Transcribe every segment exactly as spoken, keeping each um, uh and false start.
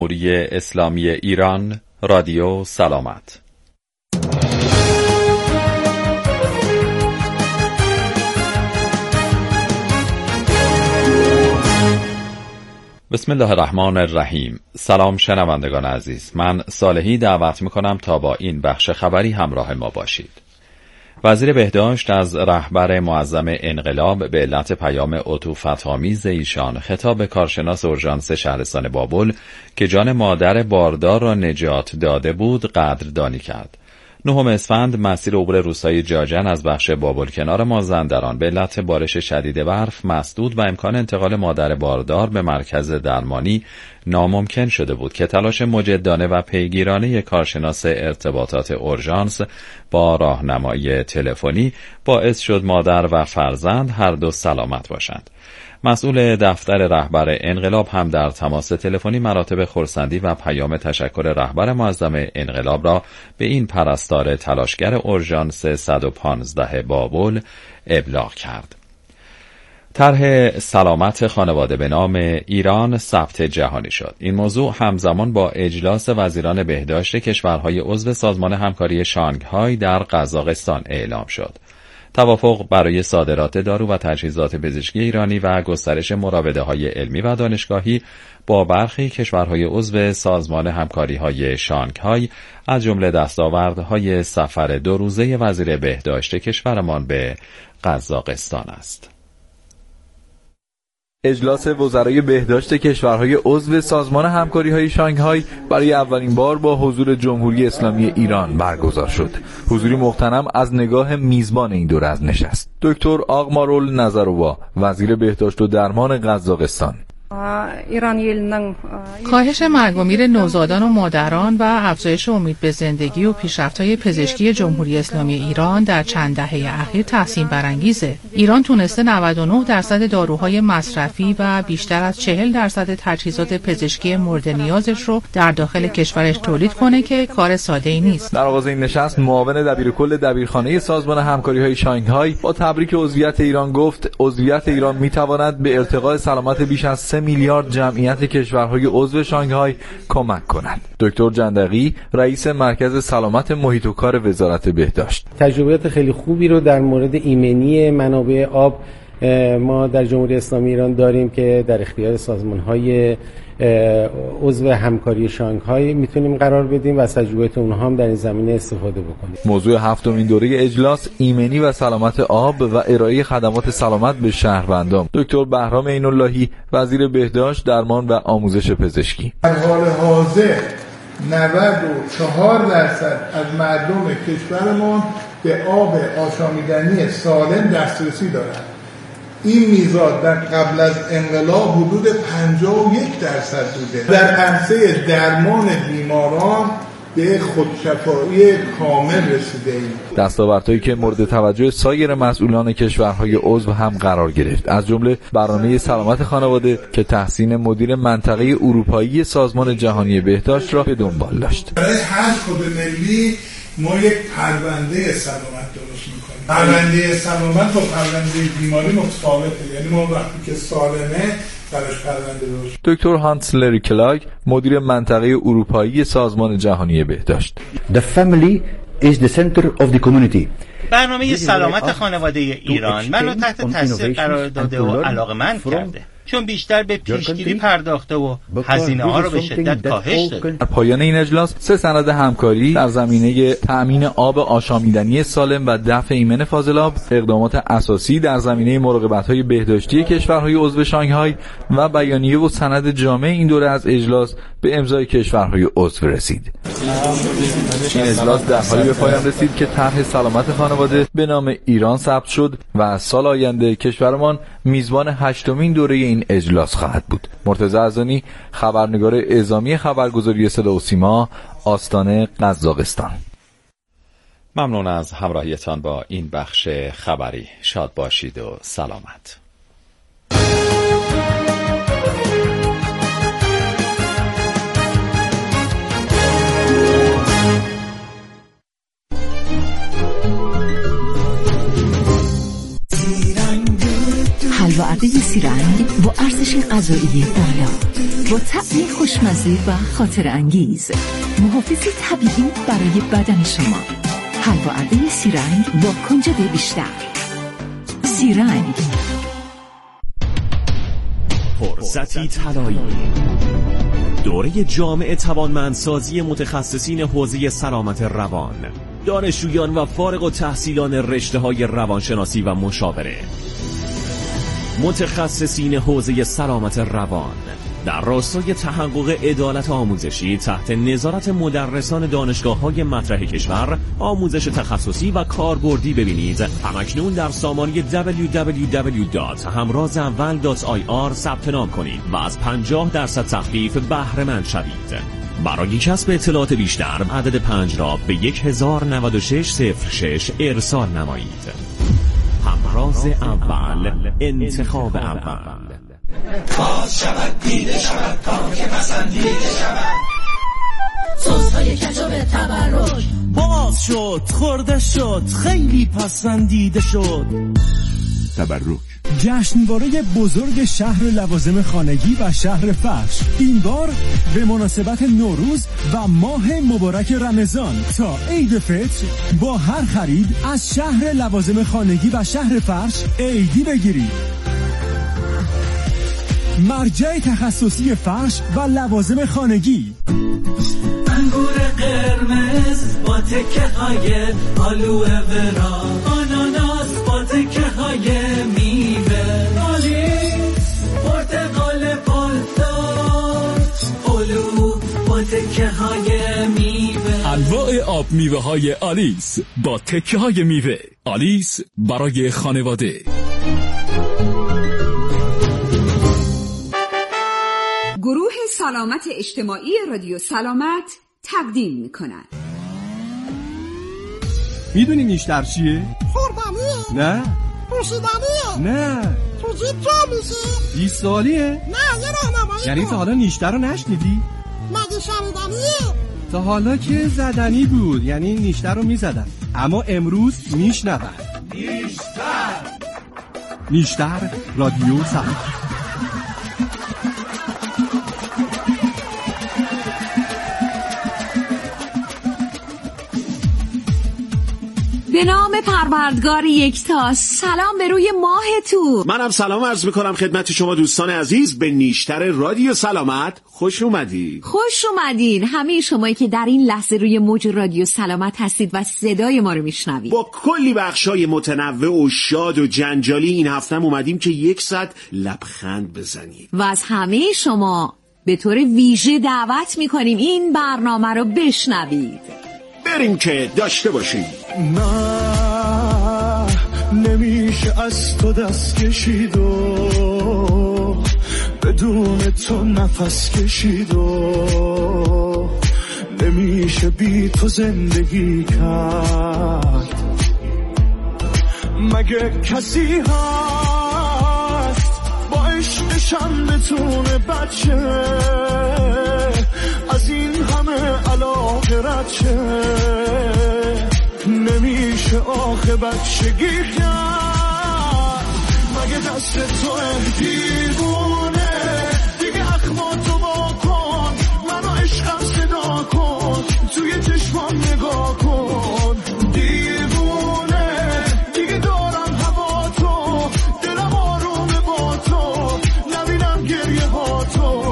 جمهوری اسلامی ایران، رادیو سلامت. بسم الله الرحمن الرحیم. سلام شنوندگان عزیز، من صالحی دعوت میکنم تا با این بخش خبری همراه ما باشید. وزیر بهداشت از رهبر معظم انقلاب به علت پیام عطوفت‌آمیز ایشان خطاب به کارشناس اورژانس شهرستان بابل که جان مادر باردار را نجات داده بود قدردانی کرد. نهم اسفند مسیر عبور روستای جاجن از بخش بابل کنار مازندران به علت بارش شدید برف مسدود و امکان انتقال مادر باردار به مرکز درمانی ناممکن شده بود که تلاش مجدانه و پیگیرانه کارشناس ارتباطات اورژانس با راهنمایی تلفنی باعث شد مادر و فرزند هر دو سلامت باشند. مسئول دفتر رهبر انقلاب هم در تماس تلفنی مراتب خرسندی و پیام تشکر رهبر معظم انقلاب را به این پرستار تلاشگر اورژانس صد و پانزده بابل ابلاغ کرد. طرح سلامت خانواده به نام ایران ثبت جهانی شد. این موضوع همزمان با اجلاس وزیران بهداشت کشورهای عضو سازمان همکاری شانگهای در قزاقستان اعلام شد. توافق برای صادرات دارو و تجهیزات پزشکی ایرانی و گسترش مراوده‌های علمی و دانشگاهی با برخی کشورهای عضو سازمان همکاری‌های شانگهای از جمله دستاوردهای سفر دو روزه وزیر بهداشت کشورمان به قزاقستان است. اجلاس وزرای بهداشت کشورهای عضو سازمان همکاری‌های شانگهای برای اولین بار با حضور جمهوری اسلامی ایران برگزار شد. حضوری مغتنم از نگاه میزبان این دوره از نشست. دکتر آقمارول نظرووا، وزیر بهداشت و درمان قزاقستان: کاهش مرگ و میر نوزادان و مادران و افزایش امید به زندگی و پیشرفت‌های پزشکی جمهوری اسلامی ایران در چند دهه اخیر تحسین برانگیزه. ایران تونسته نود و نه درصد داروهای مصرفی و بیشتر از چهل درصد تجهیزات پزشکی مورد نیازش رو در داخل کشورش تولید کنه که کار ساده‌ای نیست. در آغاز این نشست معاون دبیرکل دبیرخانه سازمان همکاری‌های شانگهای با تبریک عضویت ایران گفت عضویت ایران می‌تواند به ارتقاء سلامت بیش از سه میلیارد جمعیت کشورهای عضو شانگهای کمک کند. دکتر جندقی، رئیس مرکز سلامت محیط و کار وزارت بهداشت: تجربیات خیلی خوبی رو در مورد ایمنی منابع آب ما در جمهوری اسلامی ایران داریم که در اختیار سازمان‌های عضو همکاری شانگهای میتونیم قرار بدیم و از تجربیات اونها هم در این زمینه استفاده بکنیم. موضوع هفتمین دوره اجلاس ایمنی و سلامت آب و ارائه خدمات سلامت به شهروندان. دکتر بهرام عین‌اللهی، وزیر بهداشت، درمان و آموزش پزشکی: در حال حاضر نود و چهار درصد از مردم کشورمان به آب آشامیدنی سالم دسترسی دارند. این میزان در قبل از انقلاب حدود پنجاه و یک درصد بوده. در عرصه درمان بیماران به خودشفایی کامل رسیده ایم. دستاوردهایی که مورد توجه سایر مسئولان کشورهای عضو هم قرار گرفت، از جمله برنامه سلامت خانواده که تحسین مدیر منطقه اروپایی سازمان جهانی بهداشت را به دنبال داشت. برای هر کد ملی ما یک پرونده سلامت درست می‌کنیم. پرونده سلامت و پرونده بیماری متفاوته، یعنی ما وقتی که سالمه برش پرونده درست. دکتر هانس لریکلاگ، مدیر منطقه اروپایی سازمان جهانی بهداشت: The family is the center of the community. برنامه سلامت خانواده ایران منو تحت تاثیر قرار داده و علاقه‌مند کرده، چون بیشتر به پیشگیری پرداخته و هزینه ها رو به شدت کاهش داده. در پایان این اجلاس سه سند همکاری در زمینه تأمین آب آشامیدنی سالم و دفع ایمن فاضلاب، اقدامات اساسی در زمینه مراقبت‌های بهداشتی کشورهای عضو شانگهای و بیانیه و سند جامع این دوره از اجلاس به امضای کشورهای عضو رسید. این اجلاس در حالی به پایان رسید که طرح سلامت خانواده به نام ایران ثبت شد و از سال آینده کشورمان میزبان هشتمین دوره این اجلاس خواهد بود. مرتضی عزانی، خبرنگار اعزامی خبرگزاری صدا و سیما، آستانه قزاقستان. ممنون از همراهیتان با این بخش خبری. شاد باشید و سلامت. حلوا عقیق سیرنگ با ارزش غذایی بالا، با طعمی خوشمزه و خاطر انگیز، محافظ طبیعی برای بدن شما. حلوا اردوی سیرنگ با کنجد بیشتر. سیرنگ، فرصتی طلایی. دوره جامع توانمندسازی متخصصین حوزه سلامت روان، دانشجویان و فارغ التحصیلان رشته‌های روانشناسی و مشاوره. متخصصین حوزه سلامت روان در راستای تحقق عدالت آموزشی تحت نظارت مدرسان دانشگاه‌های مطرح کشور آموزش تخصصی و کاربردی ببینید. همکنون در سامانه دبلیو دبلیو دبلیو دات همراز اول دات آی آر ثبت نام کنید و از پنجاه درصد تخفیف بهره مند شوید. برای کسب اطلاعات بیشتر عدد پنج را به یک هزار و نود و شش صفر شش ارسال نمایید. همراز اول، انتخاب اول. باز شود دیده شود تا که پسندیده شود. سوزهای کجاب تبرک باز شد، خورده شد، خیلی پسندیده شد. تبرک جشنواره بزرگ شهر لوازم خانگی و شهر فرش، این بار به مناسبت نوروز و ماه مبارک رمضان تا عید فطر با هر خرید از شهر لوازم خانگی و شهر فرش عیدی بگیرید. مرجع تخصصی فرش و لوازم خانگی. انگور قرمز با تکه های آلوه ورا، آناناس با تکه های میوه، آلیس پرتقال پالدار، آلو با تکه های میوه. انواع آب میوه های آلیس با تکه های میوه. آلیس برای خانواده. گروه سلامت اجتماعی رادیو سلامت تقدیم می‌کند. میدونی نیشتر چیه؟ خوردنیه؟ نه. پوشیدنیه؟ نه. تو جیب جا میشه؟ بیست سالیه؟ نه، یه راهنمایی. یعنی تا حالا نیشتر رو نشنیدی؟ مگه شنیدنیه؟ تا حالا که زدنی بود، یعنی نیشتر رو میزدن، اما امروز میشنون. نیشتر نیشتر رادیو سلامت. به نام پروردگار یکتا، سلام به روی ماهتون. منم سلام عرض میکنم خدمت شما دوستان عزیز. به نیشتر رادیو سلامت خوش اومدید. خوش اومدین همه شمایی که در این لحظه روی موج رادیو سلامت هستید و صدای ما رو میشنوید. با کلی بخشای متنوع و شاد و جنجالی این هفتم اومدیم که یک ساعت لبخند بزنید و از همه شما به طور ویژه دعوت میکنیم این برنامه رو بشنوید. بریم که داشته باشیم. نه نمیشه از تو دست کشید و بدون تو نفس کشید و نمیشه بی تو زندگی کرد. مگه کسی هست با عشقشم بتونه بچه از این همه علاقه رد شه؟ نمیشه آخه بچگی کرد. مگه دست تو دیوونه دیگه اخماتو با کن، منو عشقم صدا کن، توی چشمام نگاه کن. دیوونه دیگه دارم هوا تو، دلم آرومه با تو، نبینم گریه ها تو.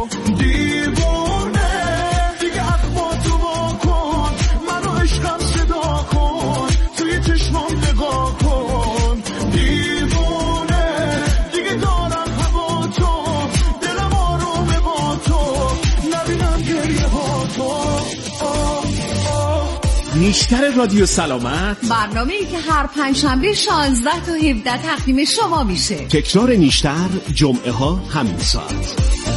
نیشتر رادیو سلامت، برنامه‌ای که هر پنجشنبه شانزده تا هفده تقدیم شما میشه. تکرار نیشتر جمعه ها همین ساعت.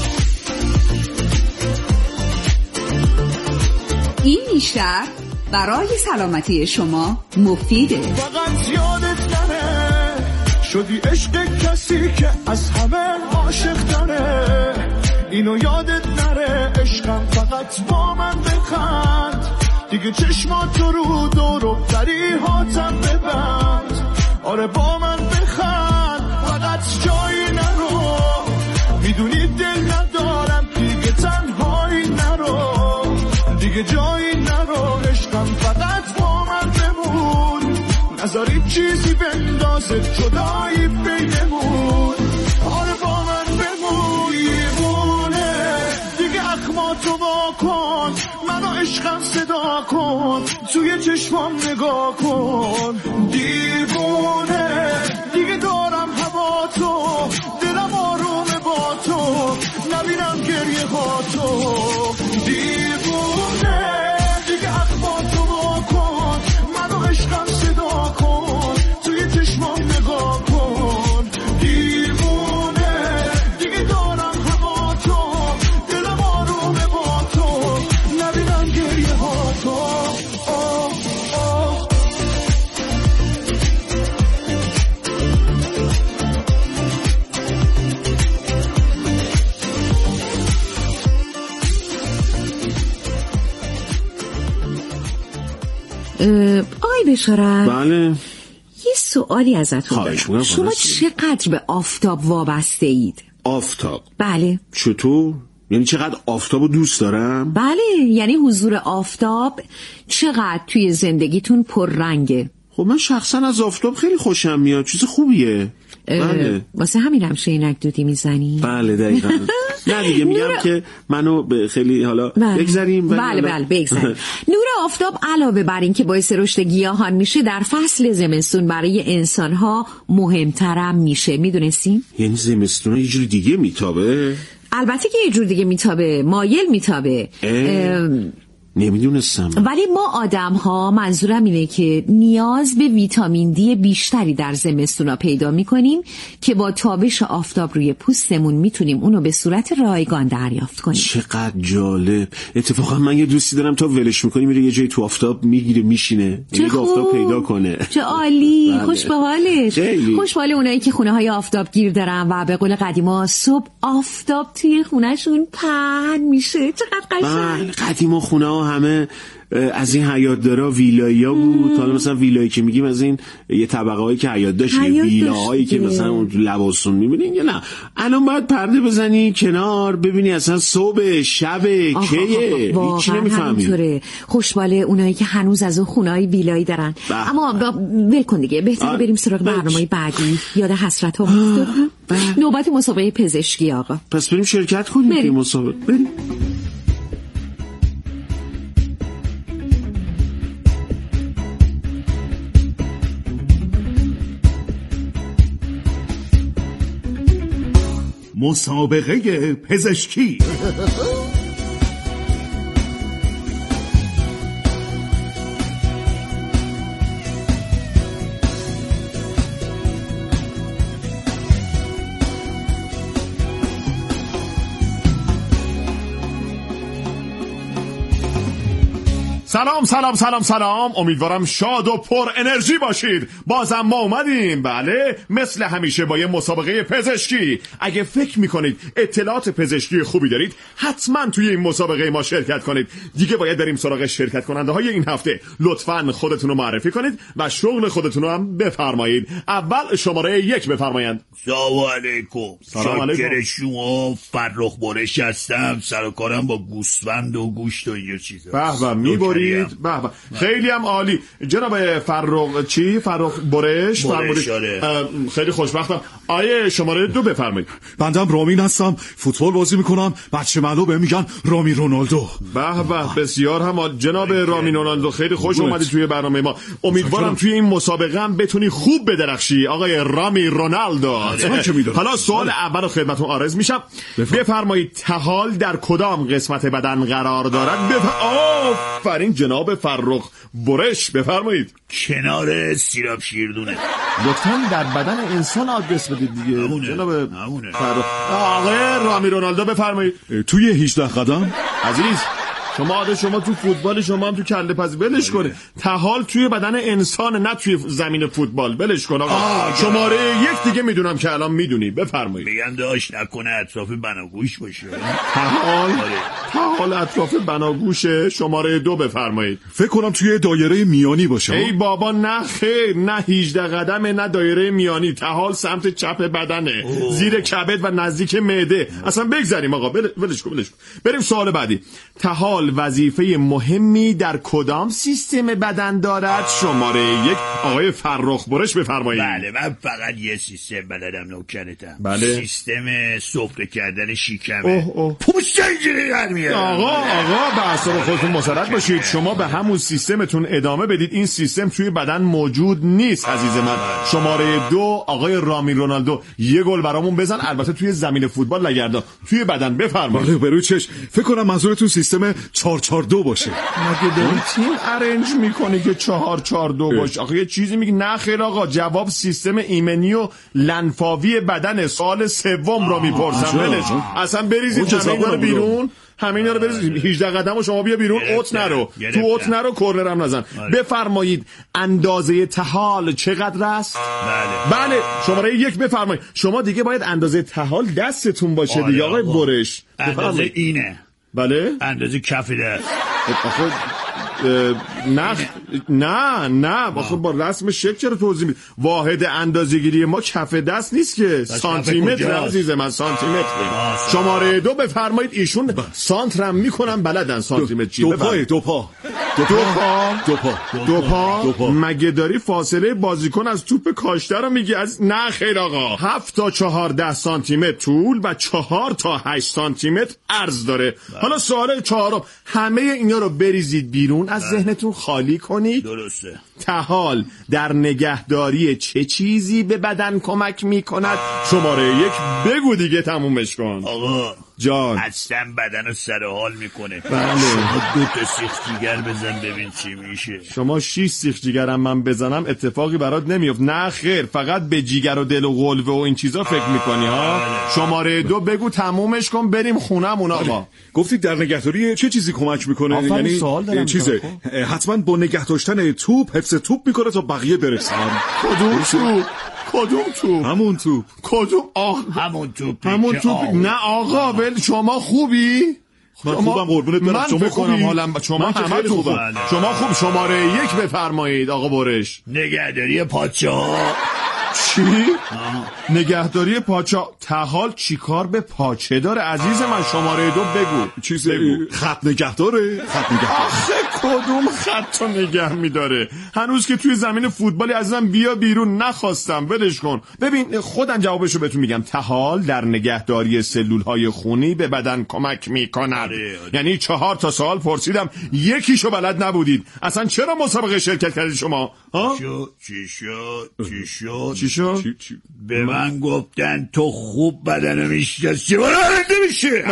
این نیشتر برای سلامتی شما مفیده. فقط یادت نره شدی عشق کسی که از همه عاشق داره. اینو یادت نره عشقم فقط با من بخند، دیگه چشماتو رو دور و فریحاتم ببند. آره با من بخند فقط جایی نرو، میدونی دل ندارم دیگه جایی نرو، عشقم فقط با من بمون، نذارید چیزی بندازه جدایی بینمون. آره با من بمون دیوونه، دیگه اخماتو واکن، منو عشقم صدا کن، توی چشمام نگاه کن. دیوونه دیگه دارم هوا تو، دلم آرومه با تو، نبینم گریه ها تو. دیوونه دیگه اخماتو واکن، منو عشقم صدا کن، توی چشمام نگاه کن. دیوونه دیگه دارم هوا تو، دلم آرومه با تو، نبینم گریه ها تو. آقای بشارت، بله یه سوالی ازتون دارم. شما چقدر به آفتاب وابسته اید؟ آفتاب؟ بله. چطور؟ یعنی چقدر آفتابو دوست دارم؟ بله، یعنی حضور آفتاب چقدر توی زندگیتون پررنگه. خب من شخصا از آفتاب خیلی خوشم میاد، چیز خوبیه. بله. واسه همین هم شینک دودی میزنی؟ بله دقیقاً. نه دیگه میگم نور... که منو به خیلی حالا بله. بگذاریم. بله بله بگذاریم. نور آفتاب علاوه بر این که باعث رشد گیاهان میشه، در فصل زمستون برای انسان‌ها مهمترم میشه. میدونستین؟ یعنی زمستون یه جور دیگه میتابه؟ البته که یه جور دیگه میتابه، مایل میتابه. نمیدونستم. ولی ما آدم ها، منظورم اینه که نیاز به ویتامین دی بیشتری در زمستونا پیدا میکنیم که با تابش آفتاب روی پوستمون میتونیم اونو به صورت رایگان دریافت کنیم. چقدر جالب. اتفاقا من یه دوستی دارم تا ولش میکنی میره یه جایی تو آفتاب میگیره میشینه، میگه آفتاب پیدا کنه. چه عالی. بله. خوش به حالش. خوش به حال اونایی که خونه های آفتاب گیر دارن و به قول قدیما صبح آفتاب توی خونهشون پهن میشه. چقدر قشنگ. قدیما خونه همه از این حیات‌دارا ویلایی‌ها بود. حالا مثلا ویلایی که میگیم از این یه طبقه هایی که حیات داشت، ویلاهایی که مثلا اون لباسون میبینین یا نه. الان باید پرده بزنی کنار ببینی اصلا صبح شب کیه، هیچ نمیفهمی. خوشباله اونایی که هنوز از اون خونه‌های ویلایی دارن. بح. اما ول کن دیگه، بهتره بریم سراغ برنامه بعدی. یاد حسرت ها افتادم. نوبت مسابقه پزشکی آقا. پس بریم شرکت کنیم که مسابقه. بریم. مسابقه پزشکی. سلام سلام سلام سلام، امیدوارم شاد و پر انرژی باشید. بازم ما اومدیم، بله، مثل همیشه با یه مسابقه پزشکی. اگه فکر میکنید اطلاعات پزشکی خوبی دارید، حتما توی این مسابقه ما شرکت کنید. دیگه باید بریم سراغ شرکت کننده های این هفته. لطفاً خودتون رو معرفی کنید و شغل خودتون رو هم بفرمایید. اول شماره یک بفرمایید. سلام علیکم. سلام علیکم. شاکر شما فرخ برش هستم. سر و کارم با گوسفند و گوشت و این چیزا. به به میبرید. به به خیلی هم عالی. جناب فرخ چی؟ فرخ برش فرمودید. خیلی خوشبختم. آیه شماره دو بفرمایید. بندم رامین هستم، فوتبال بازی میکنم. بچه منو بهم میگن رامی رونالدو. به به بسیار هم عالی. جناب رامی رونالدو خیلی خوش اومدید توی برنامه ما. امیدوارم توی این مسابقه هم بتونی خوب بدرخشی آقای رامی رونالدو. حالا سوال اول رو خدمتتون عرض میشم. بفرمایید طحال در کدام قسمت بدن قرار دارد؟ آفرین جناب فرخ برش، بفرمایید. کنار سیراب شیردونه. لطفاً در بدن انسان آدرس بدید دیگه. همونه. جناب همونه. فرخ آقای رامی رونالدو بفرمایید. توی هجده قدم. عزیز شما عادت شما تو فوتبال، شما هم تو کله پزی. بلش کنه. طحال توی بدن انسان، نه توی زمین فوتبال. بلش کن آقا. شماره یک دیگه میدونم که الان میدونی، بفرمایید. میگن داش نکنه اطراف بناگوش باشه. طحال طحال اطراف بناگوشه. شماره دو بفرمایید. فکر کنم توی دایره میانی باشه. ای بابا نه خیر، نه هجده قدمه نه دایره میانی. طحال سمت چپ بدنه، اوه. زیر کبد و نزدیک معده. اصلا بگذریم آقا. بلش کن بلش کن. بریم سوال بعدی. طحال طحال وظیفه مهمی در کدام سیستم بدن دارد؟ شماره یک آقای فرخ برش بفرمایید. بله من فقط یه سیستم بدنم نوکرتم. بله. سیستم سفره کردن شکمه. پوست اینجوری در میاد. آقا آقا به اعصاب خودتون مسلط باشید. شما به همون سیستمتون ادامه بدید. این سیستم توی بدن موجود نیست عزیز من. شماره دو آقای رامی رونالدو یه گل برامون بزن، البته توی زمین فوتبال نگردان، توی بدن بفرمایید. بله برو چش. فکر کنم منظورتون سیستم چهار چهار دو باشه. مگه داری تیم ارنج میکنی که چهار چهار دو باشه؟ آخه یه چیزی میگی. نه خیر آقا، جواب سیستم ایمنی و لنفاوی بدن سال سوم رو میپرسم. ولش اصلا بریزید همین رو بیرون، همین رو بریزید. هجده قدم و شما بیا بیرون. اوت نرو، تو اوت نرو، کورنر هم نزن. بفرمایید اندازه طحال چقدر است؟ بله بله شماره یک بفرمایید. شما دیگه باید اندازه طحال دستتون باشه دیگه آقای برش. اندازه اینه. بله اندازه کف دست. آخه نه نه نه آخه با رسم شکل چرا توضیح میدی؟ واحد اندازه‌گیری ما کف دست نیست که، سانتی متر عزیز من، سانتی متر. شماره دو بفرمایید. ایشون سانترم میکنن بلدن سانتی متر چی. دو پا دو پا دو پا دو پا دو پا دو پا. مگه داری فاصله بازیکن از توپ کاشته رو میگی؟ از نه خیر آقا، هفت تا چهارده سانتی متر طول و چهار تا هشت سانتی متر عرض داره. حالا سوال چهارم، همه اینا رو بریزید بیرون، از ذهنتون خالی کنید. درسته. طحال در نگهداری چه چیزی به بدن کمک میکند؟ شماره یک بگو دیگه تمومش کن. آقا جان اصلا بدن رو سر حال میکنه. بله. شما دو تا سیخ جیگر بزن ببین چی میشه. شما شیش سیخ جیگرم من بزنم اتفاقی برات نمیفت. نه خیر، فقط به جیگر و دل و قلوه و این چیزا فکر میکنی ها. شماره دو بگو تمومش کن بریم خونمون. آقا گفتید در نگهداری چه چیزی کمک میکنه؟ یعنی چیزه حتما با نگه داشتن توپ حفظ توپ میکنه تا بقیه برسن. کدوم توپ؟ کدوم توپ؟ همون توپ. کدوم؟ آه همون توپ. همون توپ. نه آقا ول، شما خوبی؟ من خوبم قربونت برم. شما خوبی؟ حالم شما همه خوبم. شما خوب. شماره یک بفرمایید آقا برش. نگهداری پادشاه. چی؟ نگهداری پاچه. طحال چیکار به پاچه داره عزیز من؟ شماره دو بگو. چیز خط نگه داره؟ خط نگه داره. آخه کدوم خط رو نگه میداره؟ هنوز که توی زمین فوتبالی عزیزم بیا بیرون نخواستم، ولش کن. ببین خودم جوابشو بهتون میگم. طحال در نگهداری سلولهای خونی به بدن کمک میکند. یعنی چهار تا سوال پرسیدم یکیشو بلد نبودید. اصلا چرا مسابقه شرکت کردید شما؟ ها؟ چی شد؟ چی شد؟ چی شد؟ به من گفتن تو خوب بدن میشناسی برنده میشه. نه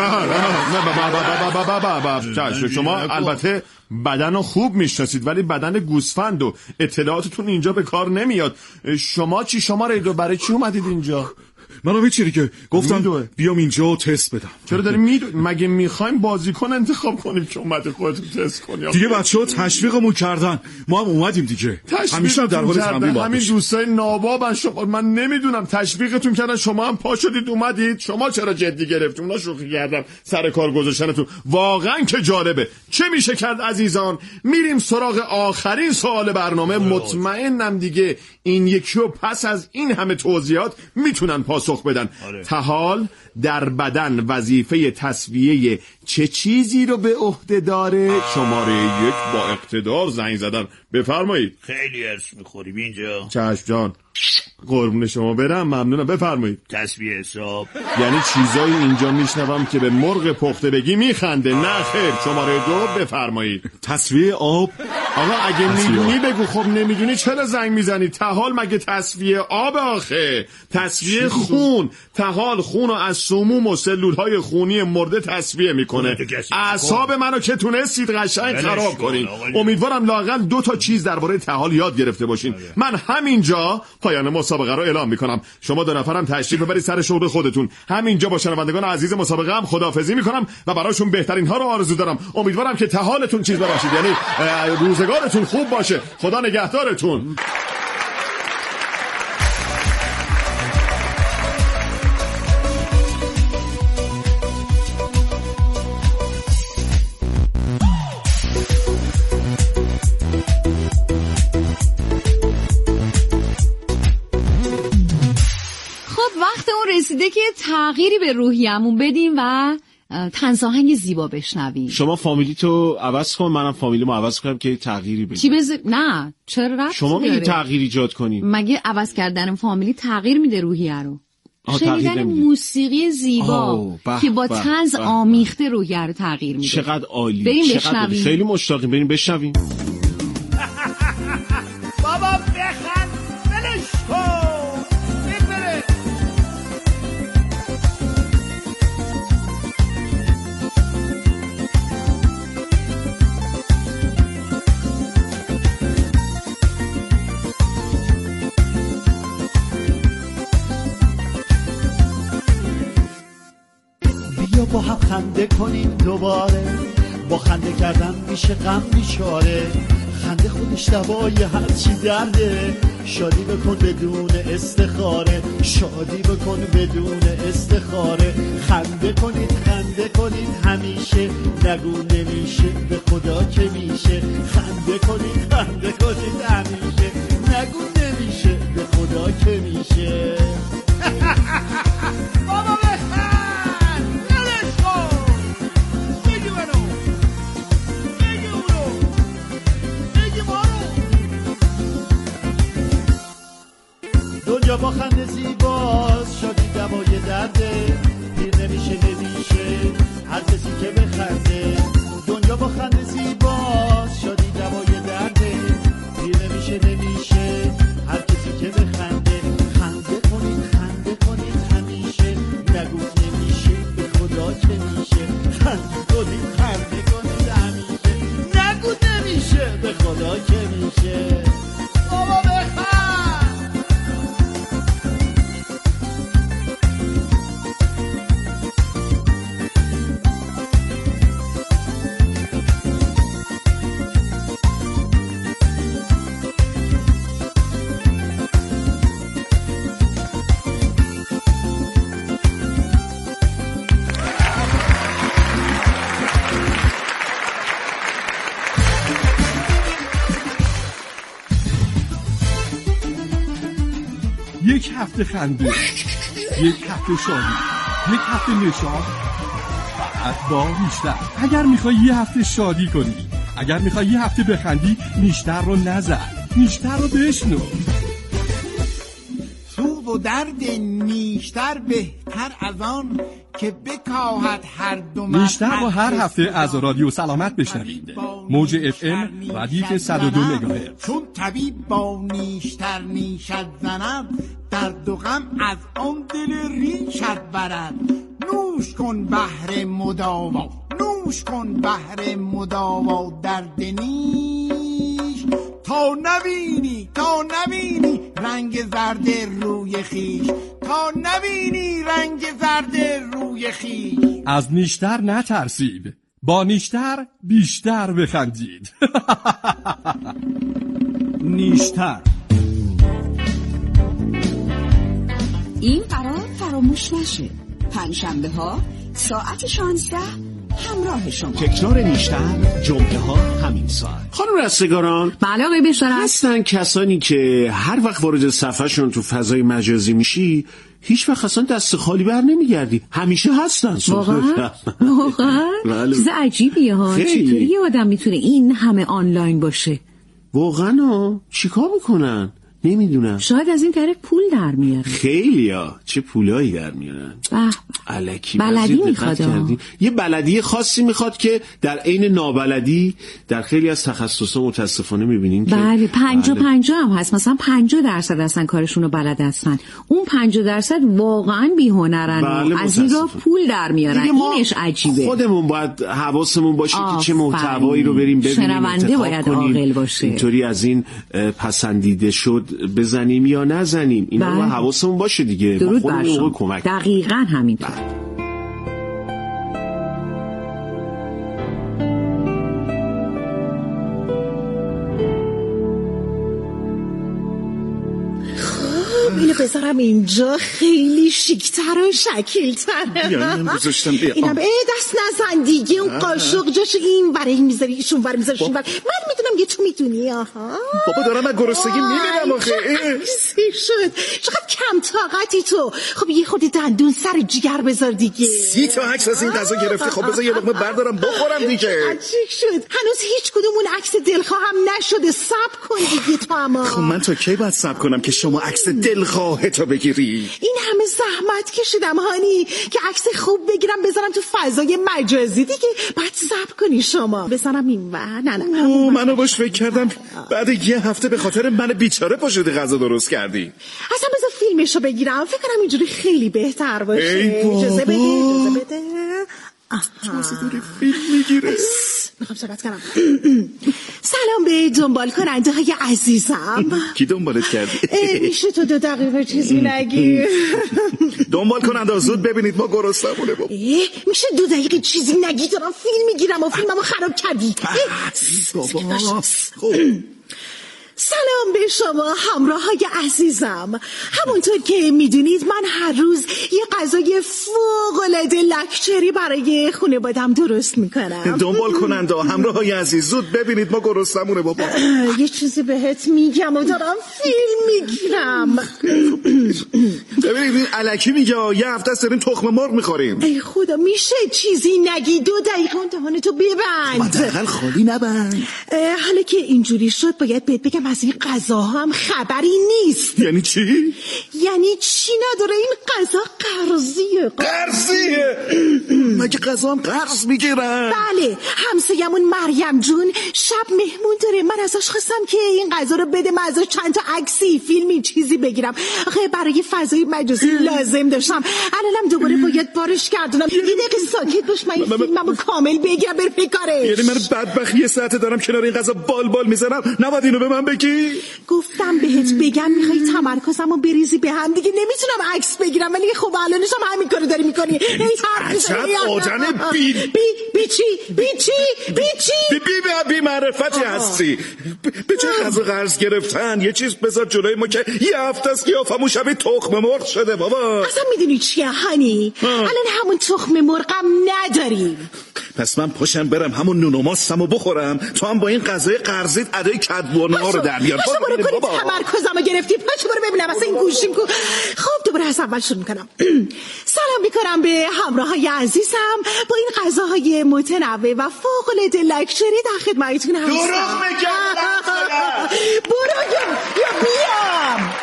نه نه شما البته بدن رو خوب میشناسید ولی بدن گوسفند و اطلاعاتتون اینجا به کار نمیاد. شما چی؟ شما ریدو برای چی اومدید اینجا؟ منم چیزی که گفتم بیام اینجا و تست بدم. چرا داری میدو؟ مگه میخوایم بازیکن انتخاب کنیم که اومده خودتون تست کنی؟ دیگه بچه‌ها تشویقمون کردن، ما هم اومدیم دیگه. همیشه هم در حال تمرین. همین دوستای نابابن شما. من نمیدونم تشویقتون کردن، شما هم پا شدید اومدید. شما چرا جدی گرفتید؟ اونا شوخی کردن سر کار گذاشتنتون. واقعا که جالبه. چه میشه کرد عزیزان؟ میریم سراغ آخرین سوال برنامه. مطمئنم دیگه این یکی رو پس از این همه توضیحات میتونن پاسخ بدن. طحال در بدن وظیفه تصفیه چه چیزی رو به عهده داره؟ شماره یک با اقتدار زنگ زدن. بفرمایید. خیلی ارث میخوریم اینجا. چشم جان، قربون شما برم، ممنونم. بفرمایید. تصفیه حساب. یعنی چیزایی اینجا میشنوم که به مرغ پخته بگی میخنده. نه خیر. شماره دو بفرمایید. تصفیه آب. آقا اگه میدونی بگو. خب نمیدونی چرا زنگ میزنی؟ طحال مگه تصفیه آب آخه؟ تصفیه خون. طحال خون رو از سموم و سلولهای خونی مرده تصفیه میکنه. اعصاب منو که تونستید قشنگ خراب کنین. امیدوارم لااقل دو تا چیز درباره طحال یاد گرفته باشین. من همینجا پایان مسابقه رو اعلام میکنم. شما دو نفرم تشریف ببرید سر شغل خودتون. همینجا با شنوندگان عزیز مسابقه هم خداحافظی میکنم و براشون بهترین ها رو آرزو دارم. امیدوارم که طحالتون چیز باشید، یعنی روزگارتون خوب باشه. خدا نگهدارتون. رسیده که تغییری به روحیه‌مون بدیم و طنزآهنگ زیبا بشنویم. شما فامیلی تو عوض کن، منم فامیلیمو عوض کنم که تغییری بده. چی بز... نه چرا رفت شما میگی تغییر ایجاد کنیم؟ مگه عوض کردن فامیلی تغییر میده روحیه رو؟ شنیدن موسیقی زیبا که با طنز آمیخته روحیه رو تغییر میده. چقدر عالی. بریم بشنویم. خیلی مشتاقیم بریم بشنویم. بابا بخند ولش کن. بیا با هم خنده کنیم دوباره، با خنده کردن میشه غم میشاره، خنده خودش دوای هر چی درده، شادی بکن بدون استخاره، شادی بکن بدون استخاره، خنده کنید خنده کنید همیشه، نگو نمیشه به خدا که میشه، خنده کنید خنده کنید همیشه، نگو نمیشه به خدا که میشه. بابا بخند ولش کن. بگی منو بگی اونو بگی مارو. دنیا با خنده زیباست، شادی دوای درده، پیر نمیشه نمیشه هر کسی که بخنده. دنیا با خنده زیباست، شادی دوای درده، پیر نمیشه نمیشه هر کسی که بخنده. خنده کنید خنده کنید همیشه، نگو نمیشه به خدا که میشه، خنده کنید خنده کنید همیشه، نگو نمیشه به خدا که میشه. بابا بخند. یک هفته خنده، یک هفته شادی، یک هفته نشاط، فقط با نیشتر. اگر میخوای یه هفته شادی کنی، اگر میخوای یه هفته بخندی، نیشتر رو نزن، نیشتر رو بشنو. سوز و درد نیشتر بهتر از آن که بکاهد هر دو مرد. نیشتر رو هر هفته از رادیو سلامت بشنوید. موج اف ام ردیف صد و دو مگاهرتز. چون طبیب با نیشتر نیشت زند، درد و غم از آن دل ریشت برد. نوش کن بهر مداوا، نوش کن بهر مداوا درد نیش، تا نبینی تا نبینی رنگ زرد روی خیش، تا نبینی رنگ زرد روی خیش. از نیشتر نترسید، با نیشتر بیشتر بخندید. نیشتر. این قرار فراموش نشه. پنجشنبه ها ساعت شانزده همراه شما. تکرار نیشتر جمعه ها همین ساعت. خانم رستگاران، بله آقای بشارت، هستن کسانی که هر وقت وارد صفحهشون تو فضای مجازی میشی هیچ وقت اصلا دست خالی بر نمیگردی، همیشه هستن. واقعا؟ واقعا؟ چیز عجیبیه ها. چطوری یه آدم میتونه این همه آنلاین باشه؟ واقعا ها؟ چیکار میکنن؟ نمیدونم. شاید از این طریق پول در میارن. خیلیا چه پولایی در میارن. الکی بلدی میخواد. یه بلدی خاصی میخواد که در عین نابلدی در خیلی از تخصصها متاسفانه میبینین که بله پنجا پنجا هم هست. مثلا پنجا درصد اصلا کارشون رو بلد هستن، اون پنجا درصد واقعا بیهنرن. بله از این راه پول در میارن. اینش عجیبه. خودمون باید حواسمون باشه که چه محتوایی رو بریم ببینیم، شنونده باید عاقل باشه. اینطوری از این پسندیده شد بزنیم یا نزنیم، اینا رو حواسمون باشه دیگه. درود بر شما. دقیقاً همینطور. خب اینو بذارم اینجا، خیلی شیکتر و شکلتره. اینم گذاشتم بیا. اینم ای دست نزن دیگه، اون قاشق جاش این برای میذاری، ایشون ور میذاری، ایشون ور. من میدونم دیگه تو میدونی. آها بابا دارم از گرسنگی میمیرم آخه. چه شد؟ چقدر کم طاقتی تو. خب یه خودی دندون سر جگر بذار دیگه. سی تا عکس از این غذا گرفتی، خب بذار یه لقمه بردارم بخورم دیگه. چی شد؟ هنوز هیچ کدوم اون عکس دلخواه هم نشده. صبر کن دیگه تو. اما خب من تا کی باید صبر کنم که شما عکس دلخواه تو بگیری؟ این همه زحمت کشیدم هانی که عکس خوب بگیرم بذارم تو فضای مجازی دیگه. بعد صبر کنی شما. بذارم این و نه نه او منو باش فکر کردم بعد یه هفته به خاطر من بیچاره پاشدی غذا درست کردی. اصلا بذار فیلمشو بگیرم، فکر کنم اینجوری خیلی بهتر باشه. ای بابا اجازه بده اجازه بده. اجازه داری فیلم میگیره. میخوام صحبت کنم. سلام به دنبال کننده های عزیزم. کی دنبالت کردی؟ میشه تو دو دقیقه چیزی نگی؟ دنبال کننده زود ببینید ما گرسنمونه. بابا میشه دو دقیقه چیزی نگی؟ دارم فیلم میگیرم و فیلممو خراب کردی. بابا سلام به شما همراه های عزیزم. همونطور که میدونید من هر روز یه غذای فوق‌العاده لکچری برای خانواده‌ام درست میکنم. دنبال کننده همراه های عزیز زود ببینید ما گرسنمونه. بابا یه چیزی بهت میگم و دارم فیلم میگیرم. ببینید این الکی میگه یه هفته است داریم تخم مرغ میخوریم. ای خدا میشه چیزی نگی؟ دو دقیقه اون دهانتو ببند. حداقل خالی نبند. حالا که اینجوری شد باید بهت بگم از این غذاها هم خبری نیست. یعنی چی؟ یعنی چی نداره؟ این غذا قرضیه. قرضیه؟ مگه غذا هم قرض میگیرن؟ بله، همسایمون مریم جون شب مهمون داره. من ازش خواستم که این غذا رو بده، من ازش چند تا عکسی فیلمی چیزی بگیرم. آخه برای فضای مجازی لازم داشتم. الانم دوباره باید بارش گردونم. یه دقیقه ساکت باش، من این فیلممو کامل بگیرم بر بکاره. یعنی من بدبخت یه ساعته دارم کنار این غذا بال بال میزنم، نباید اینو به من بگی؟ گفتم بهت بگم میخوای تمرکزمو بریزی به هم دیگه. نمیتونم عکس بگیرم ولی خب الانش هم همین کارو داری میکنی. عجب آدم بی بی بی چی بی چی بی چی بی بی بی معرفتی هستی. به چه غذا قرض گرفتن؟ یه چیز بذار جلوی ما که یه هفته است قیافمون شبیه تخم مرغ شده. بابا اصلا میدونی چیه هانی؟ الان همون تخم مرغم نداریم. پس من پاشم برم همون نون و ماستمو بخورم، تو هم با این غذای قرضیت ادای کدوانه ها رو در بیار. پاشو برو کنی تمرکزمو گرفتی. پاشو برو ببینم اصلا این گوشیم کو. خب دوباره از اول شروع میکنم. سلام میکنم به همراه های عزیزم. با این غذاهای متنوع و فوق العاده لکچری در خدمتتون هستم. دروغ میگم. برو یا بیام.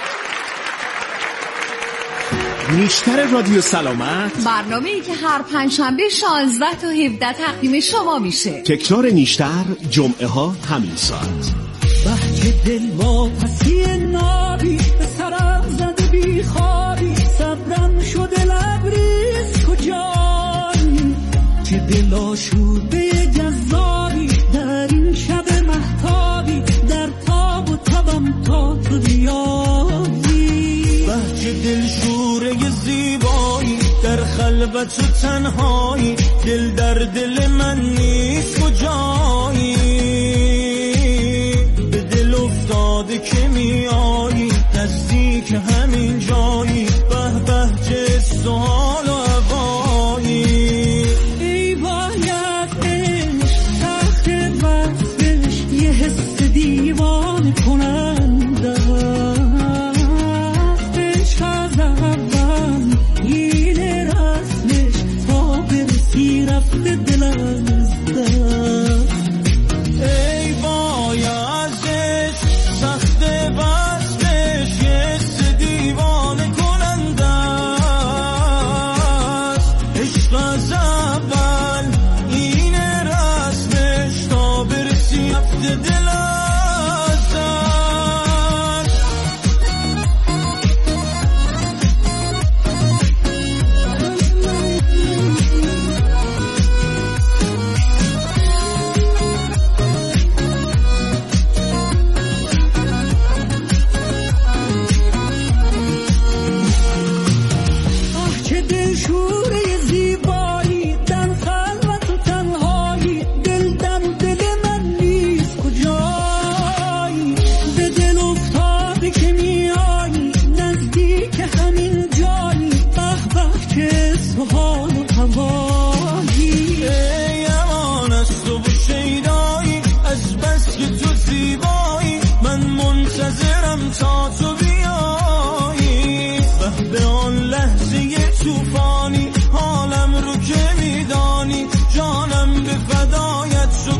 نیشتر رادیو سلامت، برنامه‌ای که هر پنجشنبه شانزده تا هفده تقدیم شما میشه. تکرار نیشتر جمعه ها همین ساعت. بحک دل ما پسی نابی به سرم زده بی خوابی، صبرم شده لبریز کجایی که دل آشوده جذابی در این شب مهتابی، در تاب و تبم تا تو بیایی. بحک دل شوره زیبایی در خلوت و تنهایی، دل در دل من نیست